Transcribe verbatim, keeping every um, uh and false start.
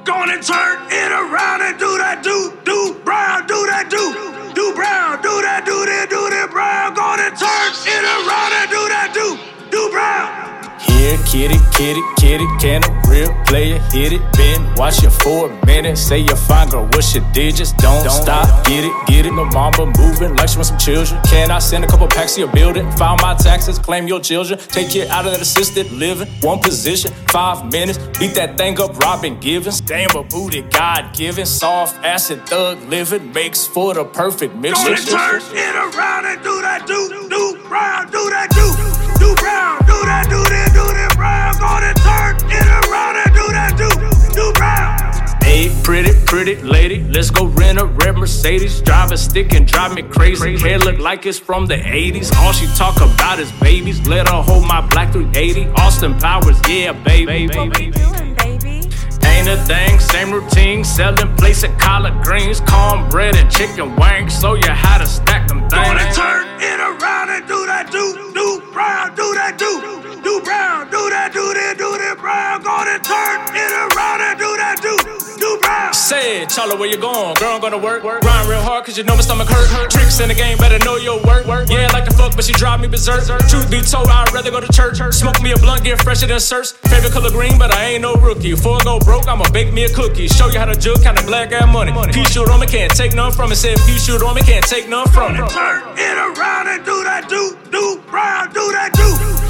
Gonna turn it around and do that do, do, Brown, do that do, do, Brown, do that, do that, do that, Brown. Gonna turn it around and do that do, do, Brown. Here, kitty, kitty, kitty, can a real player hit it? Been watching for a minute, say you're fine, girl, what's your digits? Don't, Don't stop, get it, get it, no mama moving like she wants some children. Can I send a couple packs to your building? File my taxes, claim your children, take you out of that assisted living. One position, five minutes, beat that thing up, Robin Givens. Damn a booty, God-given, soft acid thug living, makes for the perfect mix. Gonna turn it around and do that do, do, Brown, do that do, do, Brown, do that, do that, do that, Brown. Gonna turn it around and do that do, do, Brown. Hey, pretty, pretty lady, let's go rent a red Mercedes. Drive a stick and drive me crazy. Hair look like it's from the eighties. All she talk about is babies. Let her hold my black three eighty. Austin Powers, yeah, baby. What we doing, baby? Ain't a thing, same routine. Selling plates at collard greens, cornbread and chicken wings. Show you how to stack them things. Gonna turn it around and do that do, do, Brown, do that do, do, Brown, do that, do that, do that, Brown. Gonna turn it around and do that do, do, Brown. Say it, Charlie, where you going? Girl, I'm gonna work, work. Grind real hard, cause you know my stomach hurt, hurt. Tricks in the game, better know your work, work. Yeah, I like to fuck, but she drive me berserk. Truth be told, I'd rather go to church. Smoke me a blunt, get fresher than Circe. Favorite color green, but I ain't no rookie. Before I go broke, I'ma bake me a cookie. Show you how to jug, kinda black ass money. P shoot on me, can't take none from it. Said P shoot on me, can't take none from it. Turn it around and do that do, do, Brown, do that do.